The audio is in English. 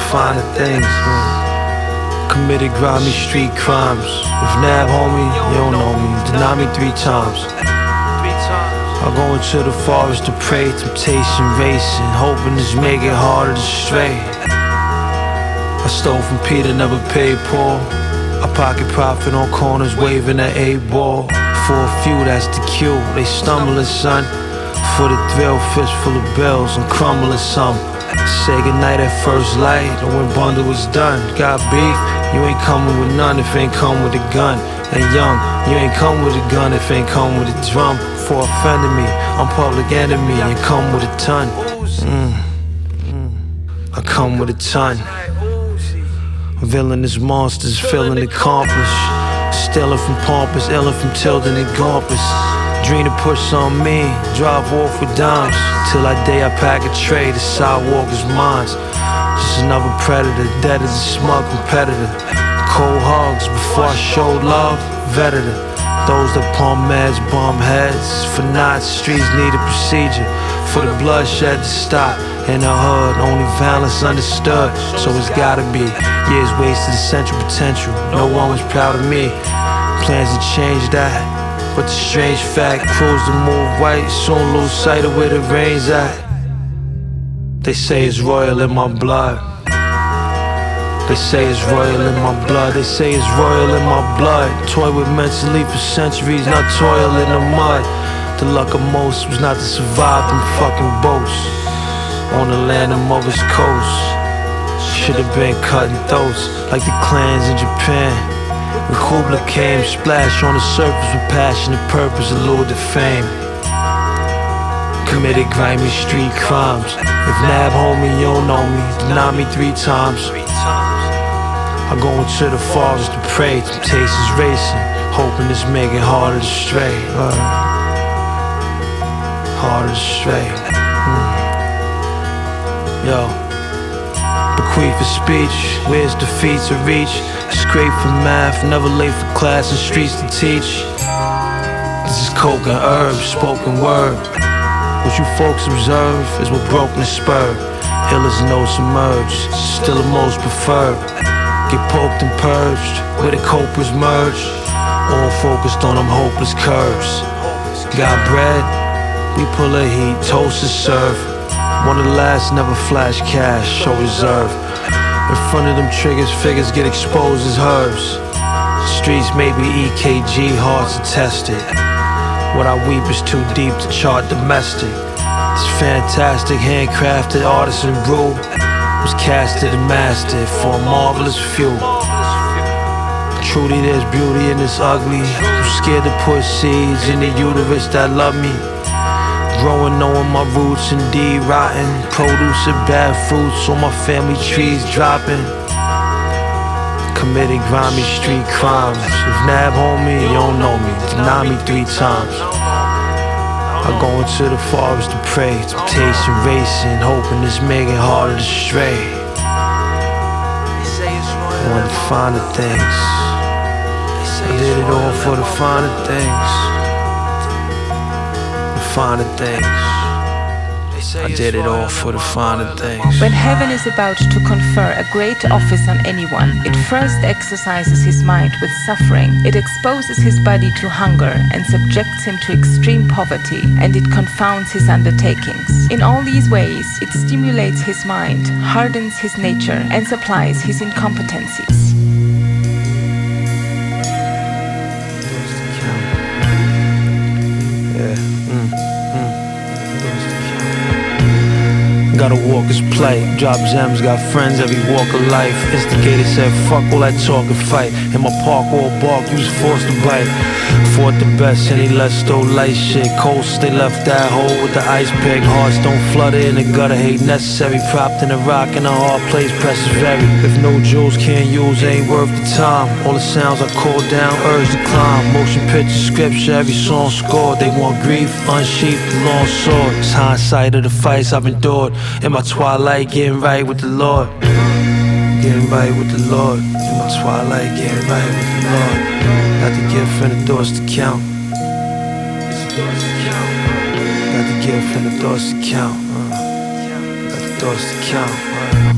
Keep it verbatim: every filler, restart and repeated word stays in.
finer things, man. Committed grimy street crimes. If Nab homie, you don't know me. Deny me three times. I go into the forest to pray, temptation racing, hoping this make it harder to stray. I stole from Peter, never paid Paul. I pocket profit on corners, waving that eight ball. For a few, that's the cue. They stumbling, son. For the thrill, fist full of bills, I'm crumbling some. Say goodnight at first light, and when bundle was done. Got beef, you ain't coming with none if ain't come with a gun. And young, you ain't come with a gun if ain't come with a drum. For offending me, I'm public enemy and come with a ton. Mm. Mm. I come with a ton. Villainous monsters feeling accomplished. Stealing from pompous, illin' from Tilden and Gompus. Dream to push on me, drive off with dimes. Till I day I pack a tray, the sidewalk is mine. Just another predator, dead as a smug competitor. Cold hugs before I showed love, vetted her. Those that palm meds, bomb heads. For knots, streets need a procedure. For the bloodshed to stop. In the hood, only violence understood. So it's gotta be years wasted, essential potential. No one was proud of me. Plans to change that. But the strange fact, crews to move white, soon lose sight of where the rain's at. They say it's royal in my blood. They say it's royal in my blood. They say it's royal in my blood. Toy with mentally for centuries, not toil in the mud. The luck of most was not to survive them fucking boats on the land of Moga's coast. Should've been cutting throats like the clans in Japan. When Kubla came, splash on the surface with passionate purpose, allured to fame. Committed grimy street crimes. If Nab homie, you don't know me. Deny me three times. I go into the forest to pray, temptations racing, hoping this make it harder to stray. Uh, harder to stray. Mm. Yo. Bequeath for speech, where's defeat to reach? Scrape for math, never late for class and streets to teach. This is coke and herbs, spoken word. What you folks observe is what broke the spur. Ill as no submerged, still the most preferred. Get poked and purged, where the culprits merge. All focused on them hopeless curves. Got bread, we pull a heat, toast to serve. One of the last, never flash cash, show reserve. In front of them triggers, figures get exposed as herbs. Streets may be E K G, hearts are tested. What I weep is too deep to chart domestic. This fantastic, handcrafted artisan brew was casted and mastered for a marvelous few. Truly there's beauty in this ugly. I'm scared to put seeds in the uterus that love me. Growing, knowing my roots indeed rotten. Produce of bad fruits on my family trees dropping. Committed grimy street crimes. If Nab homie, you don't know me. Deny me three times. I go into the forest to pray, temptation racing, hoping this make it harder to stray. One of the finer things. I did it all for the finer things. The finer things. I did it all for the finer things. When heaven is about to confer a great office on anyone, it first exercises his mind with suffering. It exposes his body to hunger and subjects him to extreme poverty, and it confounds his undertakings. In all these ways, it stimulates his mind, hardens his nature, and supplies his incompetencies. Gotta walk his plight, drop gems, got friends every walk of life. Instigator said fuck all that talk and fight. In my park all bark, you was forced to bite. Fought the best and he let stole light shit. Coast, they left that hole with the ice pick. Hearts don't flutter in the gutter, hate necessary. Propped in a rock in a hard place, press is very. If no jewels can't use, ain't worth the time. All the sounds I call down, urge to climb. Motion picture, scripture, every song scored. They want grief, unsheathed, the long sword. It's hindsight of the fights I've endured. In my twilight, getting right with the Lord. Getting right with the Lord. In my twilight, getting right with the Lord. Got the gift and the doors to count. Got the gift and the doors to count. Uh. Got the doors to count. Uh.